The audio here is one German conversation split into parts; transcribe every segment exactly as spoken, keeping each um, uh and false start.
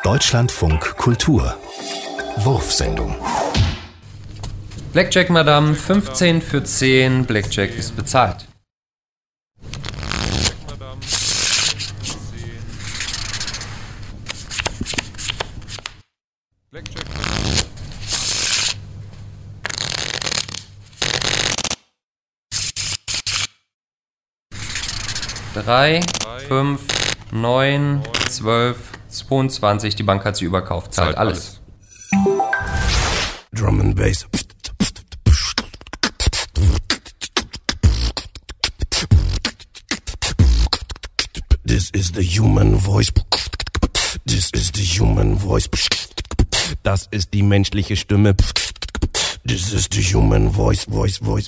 Deutschlandfunk Kultur Wurfsendung. Blackjack, Madame, fünfzehn für zehn. Blackjack ist bezahlt. Blackjack. drei, fünf, neun, zwölf, zweiundzwanzig. Die Bank hat sie überkauft. Zahlt alles. Drum and Bass. This is the human voice. This is the human voice. Das ist die menschliche Stimme. This is the human voice, voice, voice.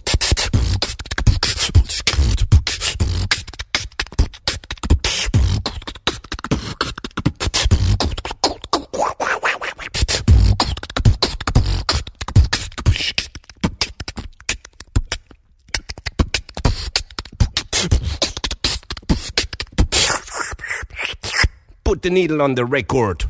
Put the needle on the record.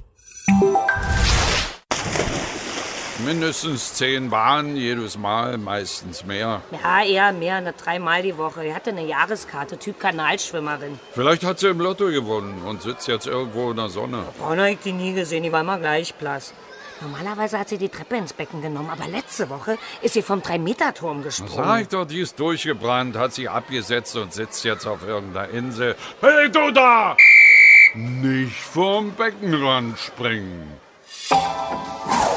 Mindestens zehn Bahnen jedes Mal, meistens mehr. Ja, eher mehr, ne, dreimal die Woche. Die hatte eine Jahreskarte, Typ Kanalschwimmerin. Vielleicht hat sie im Lotto gewonnen und sitzt jetzt irgendwo in der Sonne. Braun hab ich die nie gesehen, die war immer gleich blass. Normalerweise hat sie die Treppe ins Becken genommen, aber letzte Woche ist sie vom drei-Meter-Turm gesprungen. Sag ich doch, die ist durchgebrannt, hat sich abgesetzt und sitzt jetzt auf irgendeiner Insel. Hey, du da! Nicht vom Beckenrand springen.